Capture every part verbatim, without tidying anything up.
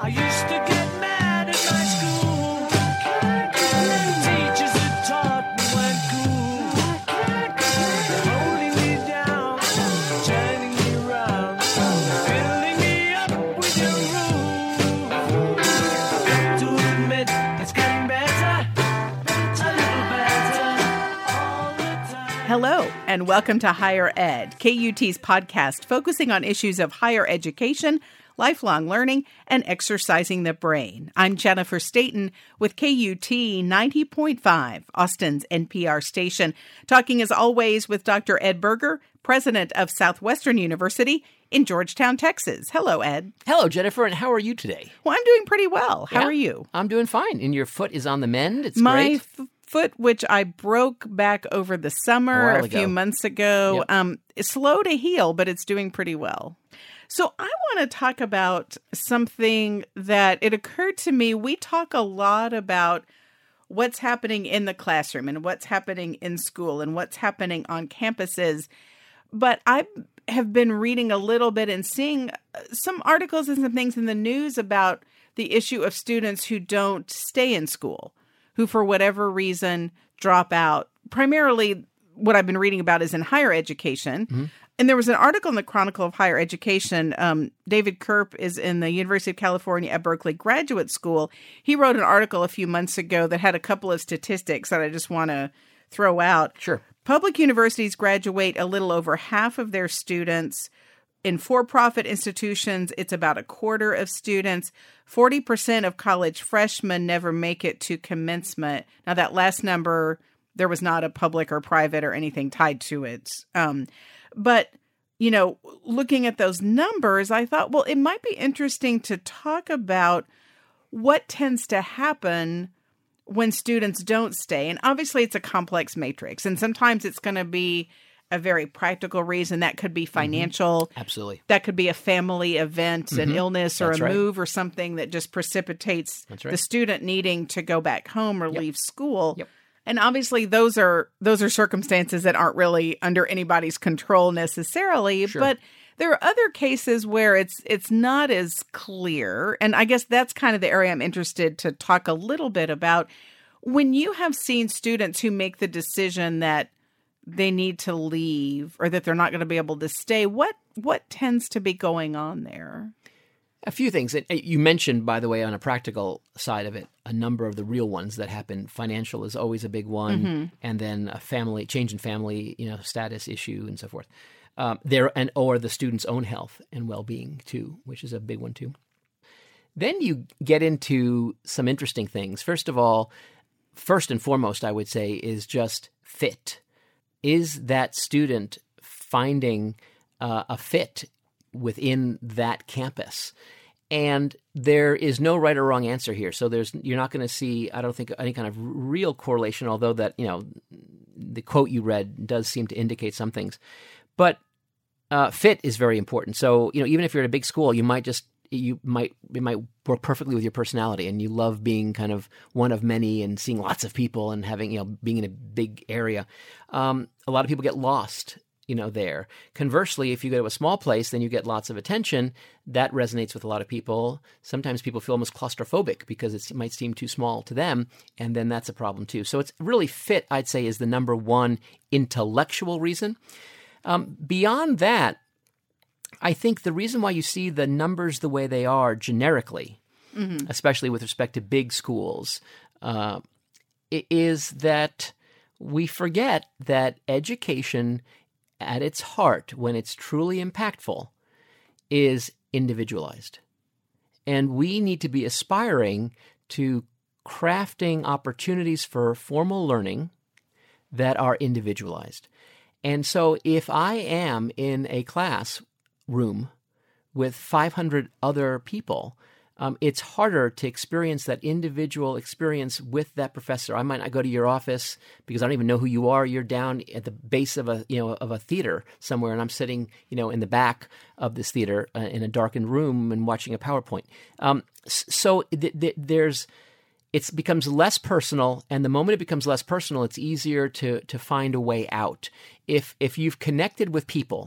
I used to get mad at my school. Teachers that taught me weren't cool. Holding me down, turning me round, filling me up with your rule. To admit it's getting better, a little better all the time. Hello, and welcome to Higher Ed, K U T's podcast focusing on issues of higher education, lifelong learning, and exercising the brain. I'm Jennifer Staten with K U T ninety point five, Austin's N P R station, talking as always with Doctor Ed Berger, president of Southwestern University in Georgetown, Texas. Hello, Ed. Hello, Jennifer, and how are you today? Well, I'm doing pretty well. How Yeah, are you? I'm doing fine, and your foot is on the mend. It's My great. f- foot, which I broke back over the summer A a, while few ago. months ago, Yep. um, it's slow to heal, but it's doing pretty well. So I want to talk about something that it occurred to me. We talk a lot about what's happening in the classroom and what's happening in school and what's happening on campuses. But I have been reading a little bit and seeing some articles and some things in the news about the issue of students who don't stay in school, who for whatever reason drop out. Primarily what I've been reading about is in higher education. Mm-hmm. And there was an article in the Chronicle of Higher Education. Um, David Kerp is in the University of California at Berkeley Graduate School. He wrote an article a few months ago that had a couple of statistics that I just want to throw out. Sure. Public universities graduate a little over half of their students. In for-profit institutions, it's about a quarter of students. forty percent of college freshmen never make it to commencement. Now, that last number, there was not a public or private or anything tied to it. Um, but, you know, looking at those numbers, I thought, well, it might be interesting to talk about what tends to happen when students don't stay. And obviously, it's a complex matrix. And sometimes it's going to be a very practical reason. That could be financial. Mm-hmm. Absolutely. That could be a family event, an Mhm. illness, or That's a right. move or something that just precipitates That's right. the student needing to go back home or Yep. leave school. Yep. And obviously, those are those are circumstances that aren't really under anybody's control necessarily. Sure. But there are other cases where it's it's not as clear. And I guess that's kind of the area I'm interested to talk a little bit about. When you have seen students who make the decision that they need to leave or that they're not going to be able to stay, what what tends to be going on there? A few things. And, uh, You mentioned, by the way, on a practical side of it, a number of the real ones that happen. Financial is always a big one, Mm-hmm. and then a family change in family, you know, status issue and so forth. Um, there and or the student's own health and well-being too, which is a big one too. Then you get into some interesting things. First of all, first and foremost, I would say, is just fit. Is that student finding uh, a fit within that campus? And there is no right or wrong answer here. So there's you're not going to see, I don't think, any kind of real correlation, although that, you know, the quote you read does seem to indicate some things. But uh, fit is very important. So, you know, even if you're at a big school, you might just you might it might work perfectly with your personality, and you love being kind of one of many and seeing lots of people and having, you know, being in a big area. Um, a lot of people get lost, you know, there. Conversely, if you go to a small place, then you get lots of attention. That resonates with a lot of people. Sometimes people feel almost claustrophobic because it might seem too small to them, and then that's a problem too. So it's really fit, I'd say, is the number one intellectual reason. Um, beyond that, I think the reason why you see the numbers the way they are generically, mm-hmm. especially with respect to big schools, uh, is that we forget that education at its heart, when it's truly impactful, is individualized. And we need to be aspiring to crafting opportunities for formal learning that are individualized. And so if I am in a class room with five hundred other people, um, it's harder to experience that individual experience with that professor. I might not go to your office because I don't even know who you are. You're down at the base of a, you know, of a theater somewhere, and I'm sitting, you know, in the back of this theater uh, in a darkened room and watching a PowerPoint. Um, so th- th- there's, it becomes less personal, and the moment it becomes less personal, it's easier to to find a way out. If if you've connected with people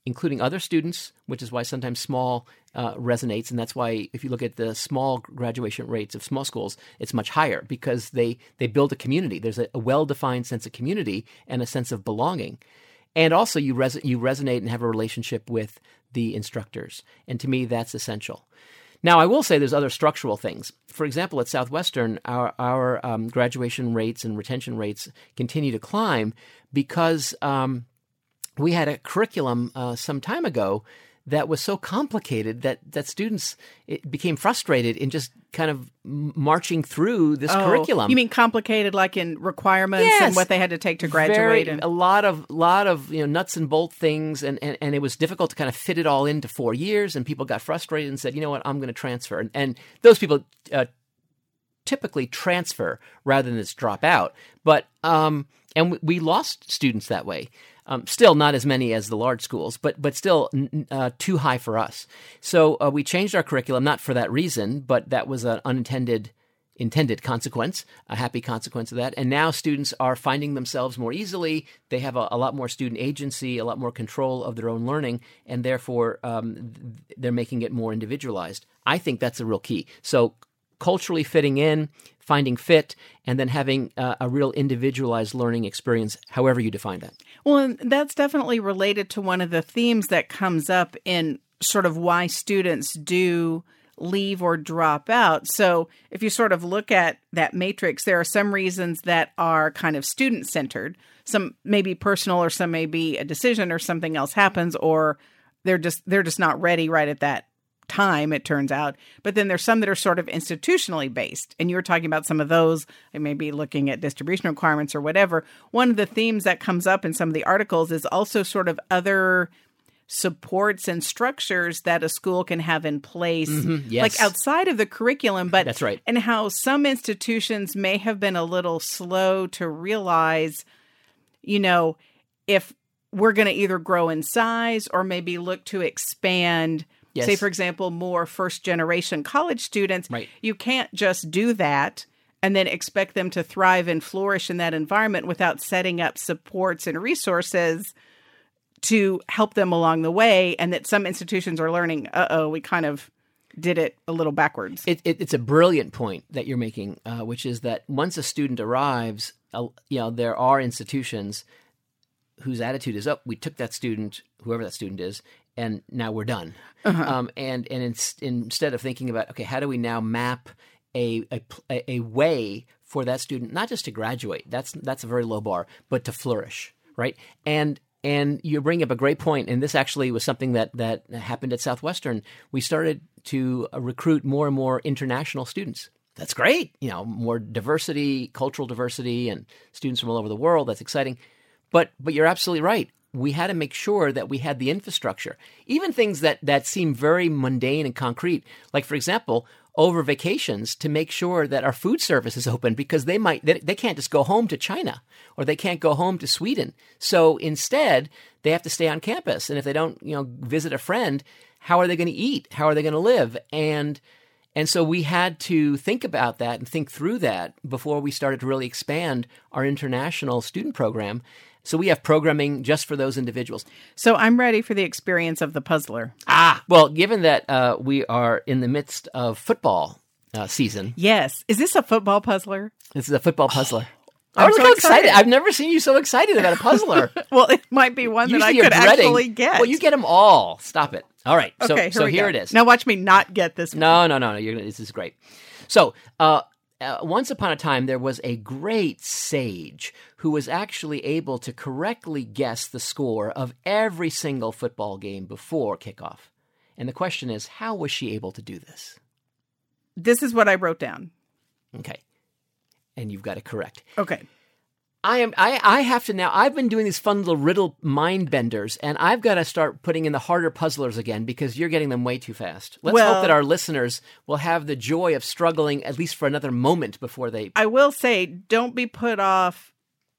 including other students, which is why sometimes small uh, resonates. And that's why if you look at the small graduation rates of small schools, it's much higher because they, they build a community. There's a, a well-defined sense of community and a sense of belonging. And also you, res- you resonate and have a relationship with the instructors. And to me, that's essential. Now, I will say there's other structural things. For example, at Southwestern, our, our um, graduation rates and retention rates continue to climb because um, we had a curriculum uh, some time ago that was so complicated that, that students it became frustrated in just kind of marching through this Oh, curriculum. You mean complicated, like in requirements Yes. and what they had to take to graduate? Very, and a lot of lot of you know nuts and bolt things, and, and, and it was difficult to kind of fit it all into four years. And people got frustrated and said, you know what, I'm going to transfer. And, and those people uh, typically transfer rather than just drop out. But um, and we, we lost students that way. Um, still not as many as the large schools, but but still uh, too high for us. So uh, we changed our curriculum, not for that reason, but that was an unintended intended consequence, a happy consequence of that. And now students are finding themselves more easily. They have a, a lot more student agency, a lot more control of their own learning, and therefore um, they're making it more individualized. I think that's a real key. So culturally fitting in, finding fit, and then having uh, a real individualized learning experience, however you define that. Well, and that's definitely related to one of the themes that comes up in sort of why students do leave or drop out. So if you sort of look at that matrix, there are some reasons that are kind of student-centered. Some may be personal, or some may be a decision or something else happens, or they're just they're just not ready right at that time, it turns out. But then there's some that are sort of institutionally based. And you were talking about some of those, and maybe looking at distribution requirements or whatever. One of the themes that comes up in some of the articles is also sort of other supports and structures that a school can have in place, Mm-hmm. Yes. like outside of the curriculum. But That's right. And how some institutions may have been a little slow to realize, you know, if we're going to either grow in size or maybe look to expand. Yes. Say, for example, more first-generation college students, Right. You can't just do that and then expect them to thrive and flourish in that environment without setting up supports and resources to help them along the way. And that some institutions are learning, uh-oh, we kind of did it a little backwards. It, it, it's a brilliant point that you're making, uh, which is that once a student arrives, uh, you know, there are institutions whose attitude is, oh, we took that student, whoever that student is, and now we're done. Uh-huh. Um, and and in, instead of thinking about, okay, how do we now map a, a a way for that student, not just to graduate, that's that's a very low bar, but to flourish, right? And and you bring up a great point, and this actually was something that, that happened at Southwestern. We started to uh, recruit more and more international students. That's great, you know, more diversity, cultural diversity, and students from all over the world. That's exciting. But but you're absolutely right. We had to make sure that we had the infrastructure, even things that, that seem very mundane and concrete. Like, for example, over vacations, to make sure that our food service is open, because they might they, they can't just go home to China, or they can't go home to Sweden. So instead, they have to stay on campus. And if they don't, you know, visit a friend, how are they going to eat? How are they going to live? And and so we had to think about that and think through that before we started to really expand our international student program. So we have programming just for those individuals. So I'm ready for the experience of the puzzler. Ah, well, given that uh, we are in the midst of football uh, season, Yes. Is this a football puzzler? this is a football puzzler. I'm oh, so look how excited. excited! I've never seen you so excited about a puzzler. Well, it might be one that I Usually you're could dreading. actually get. Well, you get them all. Stop it. All right. So, Okay, here so we here go. it is. Now watch me not get this one. No, no, no, no. You're gonna, this is great. So, uh, uh, once upon a time, there was a great sage who was actually able to correctly guess the score of every single football game before kickoff. And the question is, how was she able to do this? This is what I wrote down. Okay. And you've got it correct. Okay. I am. I, I have to now. I've been doing these fun little riddle mind benders, and I've got to start putting in the harder puzzlers again because you're getting them way too fast. Let's Well- hope that our listeners will have the joy of struggling at least for another moment before they. I will say, don't be put off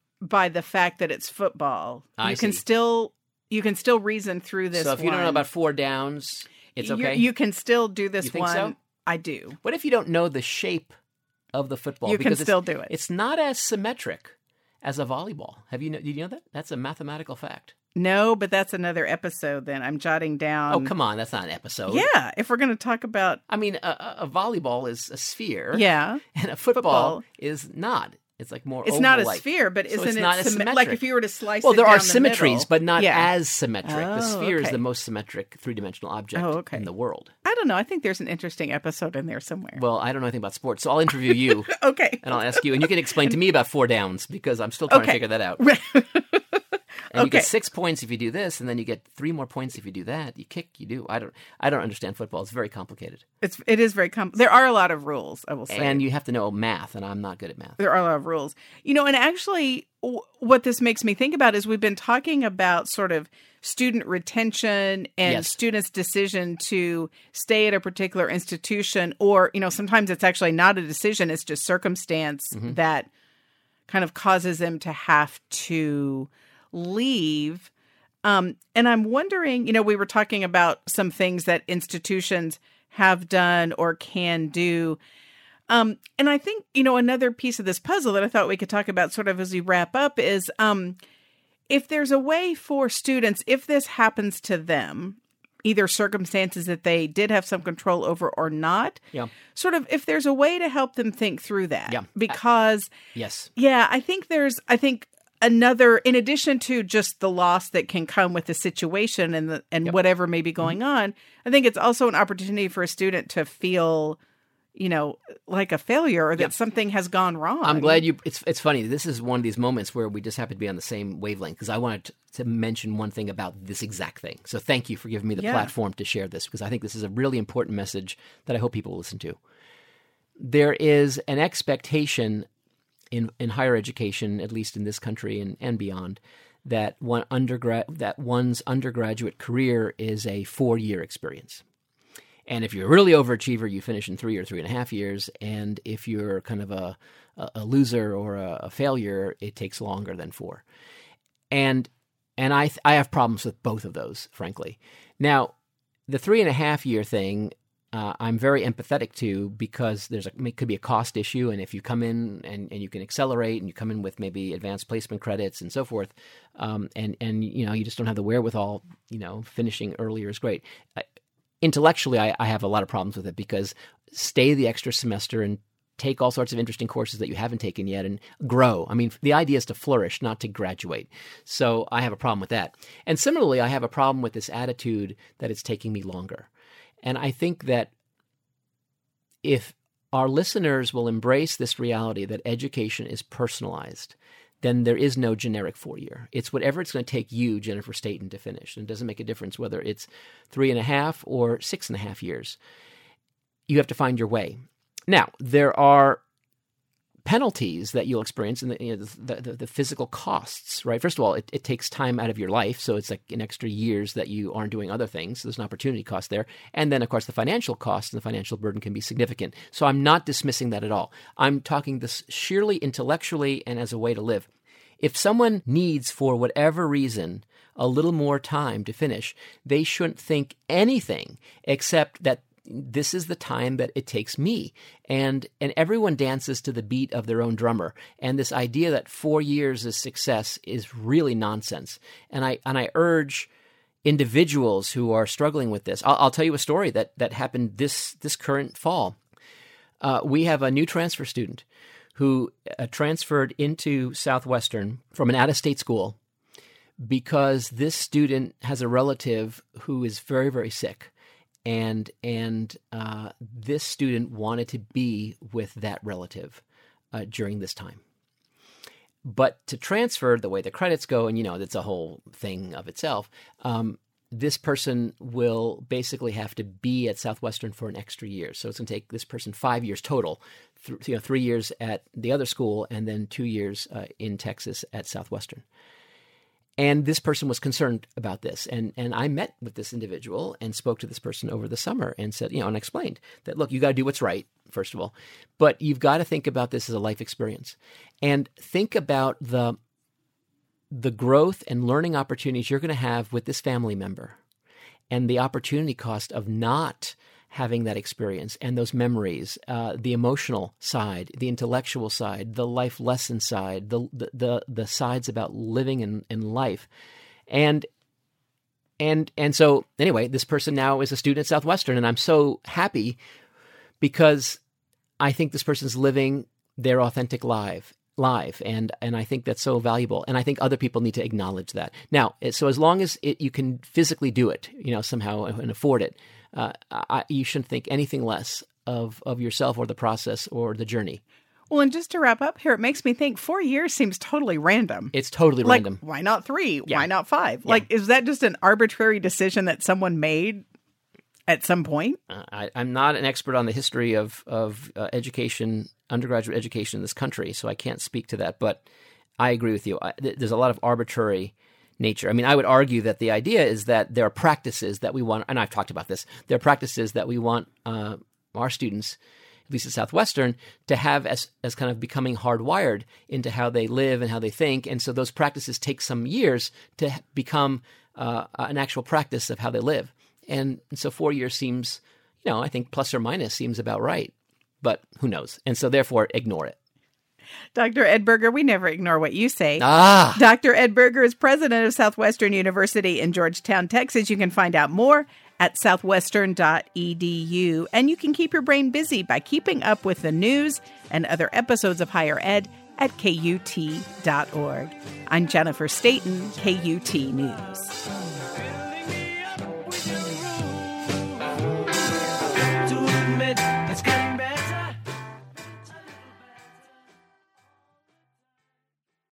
by the fact that it's football. I you can see. still you can still reason through this. So if you don't know one. about four downs, it's You- okay. You can still do this You think one. so? I do. What if you don't know the shape of the football? You can Because it's- still do it. It's not as symmetric as a volleyball. Have you know? Did you know that? That's a mathematical fact. No, but that's another episode then. I'm jotting down. Oh, come on. That's not an episode. Yeah, if we're going to talk about. I mean, a, a a volleyball is a sphere. Yeah. And a football, Football. is not. It's like more It's not a oval-like. sphere, but So isn't it's it not as symmet- like symmetric. if you were to slice Well, it there down are the symmetries, middle? but not Yeah. as symmetric. the Oh, sphere is okay. the most symmetric three-dimensional object Oh, okay. in the world. I don't know. I think there's an interesting episode in there somewhere. Well, I don't know anything about sports, so I'll interview you okay. and I'll ask you, and you can explain to me about four downs because I'm still trying Okay. to figure that out. And you Okay. get six points if you do this, and then you get three more points if you do that. You kick, you do. I don't. I don't understand football. It's very complicated, It's it is very complex. There are a lot of rules, I will say. and you have to know math, and I'm not good at math. There are a lot of rules. You know, and actually w- what this makes me think about is we've been talking about sort of student retention and Yes. students' decision to stay at a particular institution, or, you know, sometimes it's actually not a decision, it's just circumstance Mm-hmm. that kind of causes them to have to leave. Um, and I'm wondering, you know, we were talking about some things that institutions have done or can do. Um, and I think, you know, another piece of this puzzle that I thought we could talk about sort of as we wrap up is um, if there's a way for students, if this happens to them, either circumstances that they did have some control over or not, Yeah. sort of if there's a way to help them think through that. Yeah. Because, Yes. yeah, I think there's, I think another, in addition to just the loss that can come with the situation and the, and Yep. whatever may be going on, I think it's also an opportunity for a student to feel, you know, like a failure or that Yep. something has gone wrong. I'm glad you. It's it's funny. This is one of these moments where we just happen to be on the same wavelength because I wanted to, to mention one thing about this exact thing. So thank you for giving me the Yeah. platform to share this because I think this is a really important message that I hope people will listen to. There is an expectation in in higher education, at least in this country and, and beyond, that one undergrad that one's undergraduate career is a four year experience. And if you're a really overachiever, you finish in three or three and a half years. And if you're kind of a, a, a loser or a, a failure, it takes longer than four. And and I I have problems with both of those, frankly. Now, the three and a half year thing, uh, I'm very empathetic to because there's a it could be a cost issue, and if you come in and, and you can accelerate, and you come in with maybe advanced placement credits and so forth, um, and and you know you just don't have the wherewithal, you know, finishing earlier is great. I, Intellectually, I, I have a lot of problems with it because stay the extra semester and take all sorts of interesting courses that you haven't taken yet and grow. I mean, the idea is to flourish, not to graduate. So I have a problem with that. And similarly, I have a problem with this attitude that it's taking me longer. And I think that if our listeners will embrace this reality that education is personalized, then there is no generic four-year. It's whatever it's going to take you, Jennifer Staten, to finish. And it doesn't make a difference whether it's three and a half or six and a half years. You have to find your way. Now, there are penalties that you'll experience in the, you know, the, the, the physical costs, right? First of all, it, it takes time out of your life. So it's like an extra years that you aren't doing other things. So there's an opportunity cost there. And then, of course, the financial cost and the financial burden can be significant. So I'm not dismissing that at all. I'm talking this sheerly intellectually and as a way to live. If someone needs, for whatever reason, a little more time to finish, they shouldn't think anything except that this is the time that it takes me. And and everyone dances to the beat of their own drummer. And this idea that four years is success is really nonsense. And I and I urge individuals who are struggling with this. I'll, I'll tell you a story that that happened this this current fall. Uh, we have a new transfer student who uh, transferred into Southwestern from an out-of-state school because this student has a relative who is very, very sick. And and uh, this student wanted to be with that relative uh, during this time. But to transfer, the way the credits go, and you know, it's a whole thing of itself, um, this person will basically have to be at Southwestern for an extra year. So it's going to take this person five years total, th- you know, three years at the other school and then two years uh, in Texas at Southwestern. And this person was concerned about this. And and I met with this individual and spoke to this person over the summer and said, you know, and explained that, look, you got to do what's right, first of all, but you've got to think about this as a life experience and think about the the growth and learning opportunities you're going to have with this family member and the opportunity cost of not having that experience and those memories, uh, the emotional side, the intellectual side, the life lesson side, the the the, the sides about living in, in life. And and and so anyway, this person now is a student at Southwestern, and I'm so happy because I think this person's living their authentic life. live and and I think that's so valuable, and I think other people need to acknowledge that. Now, so as long as it, you can physically do it, you know, somehow and afford it, uh, I, you shouldn't think anything less of of yourself or the process or the journey. Well, and just to wrap up here, it makes me think four years seems totally random. It's totally like, random. Why not three? Yeah. Why not five? Yeah. Like, is that just an arbitrary decision that someone made at some point? Uh, I, I'm not an expert on the history of of uh, education, undergraduate education in this country, so I can't speak to that. But I agree with you. I, th- there's a lot of arbitrary nature. I mean, I would argue that the idea is that there are practices that we want, and I've talked about this. There are practices that we want uh, our students, at least at Southwestern, to have as as kind of becoming hardwired into how they live and how they think. And so those practices take some years to become uh, an actual practice of how they live. And so four years seems, you know, I think plus or minus seems about right, but who knows? And so therefore, ignore it. Doctor Ed Berger, we never ignore what you say. Ah, Doctor Ed Berger is president of Southwestern University in Georgetown, Texas. You can find out more at southwestern dot e d u. And you can keep your brain busy by keeping up with the news and other episodes of Higher Ed at K U T dot org. I'm Jennifer Staten, K U T News.